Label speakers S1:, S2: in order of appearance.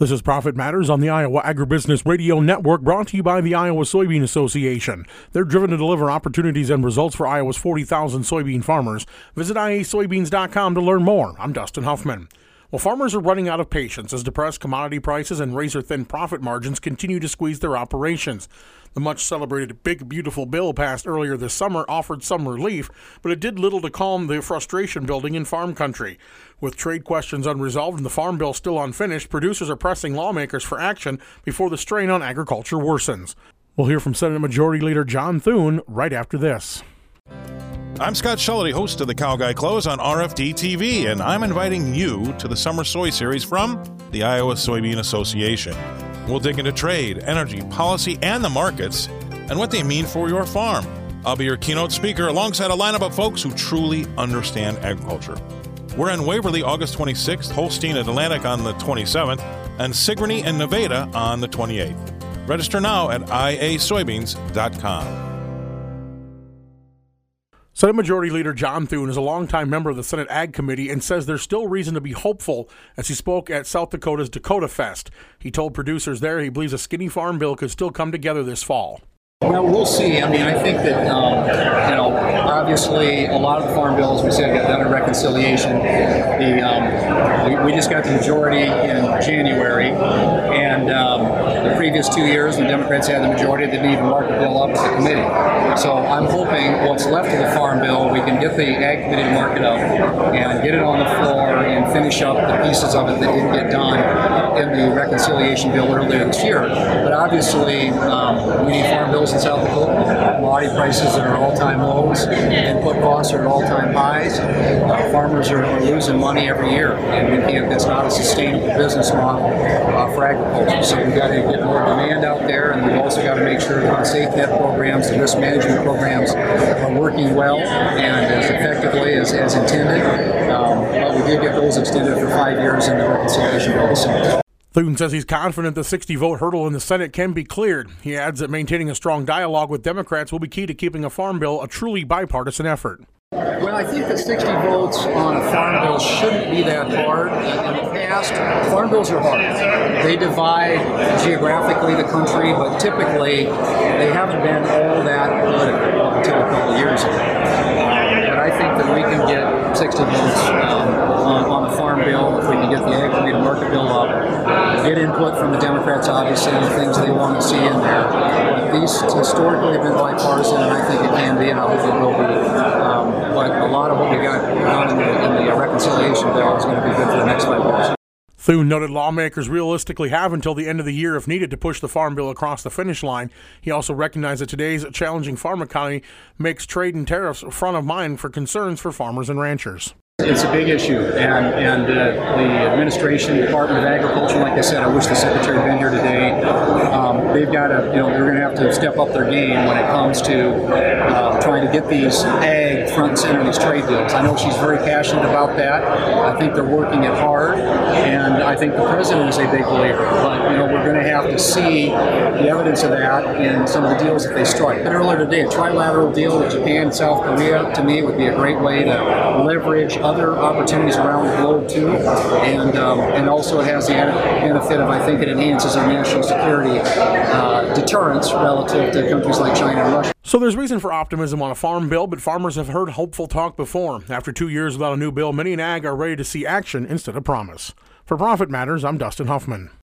S1: This is Profit Matters on the Iowa Agribusiness Radio Network, brought to you by the Iowa Soybean Association. They're driven to deliver opportunities and results for Iowa's 40,000 soybean farmers. Visit iasoybeans.com to learn more. I'm Dustin Huffman. Well, farmers are running out of patience as depressed commodity prices and razor-thin profit margins continue to squeeze their operations. The much-celebrated Big Beautiful Bill passed earlier this summer offered some relief, but it did little to calm the frustration building in farm country. With trade questions unresolved and the farm bill still unfinished, producers are pressing lawmakers for action before the strain on agriculture worsens. We'll hear from Senate Majority Leader John Thune right after this.
S2: I'm Scott Schulte, host of the Cow Guy Close on RFD TV, and I'm inviting you to the Summer Soy Series from the Iowa Soybean Association. We'll dig into trade, energy, policy, and the markets, and what they mean for your farm. I'll be your keynote speaker alongside a lineup of folks who truly understand agriculture. We're in Waverly August 26th, Holstein and Atlantic on the 27th, and Sigourney and Nevada on the 28th. Register now at iasoybeans.com.
S1: Senate Majority Leader John Thune is a longtime member of the Senate Ag Committee and says there's still reason to be hopeful as he spoke at South Dakota's Dakota Fest. He told producers there he believes a skinny farm bill could still come together this fall.
S3: Well, we'll see. I mean, I think that, obviously a lot of the farm bills, we said, got done in reconciliation. We just got the majority in January, and the previous 2 years, the Democrats had the majority, they didn't even mark the bill up at the committee. So I'm hoping what's left of the farm bill, we can get the Ag Committee to mark it up and get it on the floor and finish up the pieces of it that didn't get done in the reconciliation bill earlier this year. But obviously, we need farm bills in South Dakota. Commodity prices are at all-time lows. Input costs are at all-time highs. Farmers are losing money every year, and it's not a sustainable business model for agriculture. So we've got to get more demand out there, and we've also got to make sure that the safe net programs, the risk management programs are working well and as effectively as intended. But we did get those extended for 5 years in the reconciliation bill this summer.
S1: Thune says he's confident the 60-vote hurdle in the Senate can be cleared. He adds that maintaining a strong dialogue with Democrats will be key to keeping a farm bill a truly bipartisan effort.
S3: Well, I think that 60 votes on a farm bill shouldn't be that hard. In the past, farm bills are hard. They divide geographically the country, but typically they haven't been all that political up until a couple of years ago. But I think that we can get 60 votes on the farm bill if we can get the Ag Committee to mark the bill up, get input from the Democrats, obviously, and the things they want to see in there. But these historically have been bipartisan, and I think it can be, and I hope it will be. But a lot of what we got done in the reconciliation bill is going to be good for the next 5 years.
S1: Thune noted lawmakers realistically have until the end of the year if needed to push the farm bill across the finish line. He also recognized that today's challenging farm economy makes trade and tariffs front of mind for concerns for farmers and ranchers.
S3: It's a big issue, and the administration, Department of Agriculture, like I said, I wish the Secretary had been here today. They've got to, they're going to have to step up their game when it comes to trying to get these ag front and center in these trade deals. I know she's very passionate about that. I think they're working it hard, and I think the President is a big believer. But, we're going to have to see the evidence of that in some of the deals that they strike. And earlier today, a trilateral deal with Japan and South Korea, to me, would be a great way to leverage other opportunities around the globe too, and also it has the benefit of, I think, it enhances our national security deterrence relative to countries like China and Russia.
S1: So there's reason for optimism on a farm bill, but farmers have heard hopeful talk before. After 2 years without a new bill, many in ag are ready to see action instead of promise. For Profit Matters, I'm Dustin Huffman.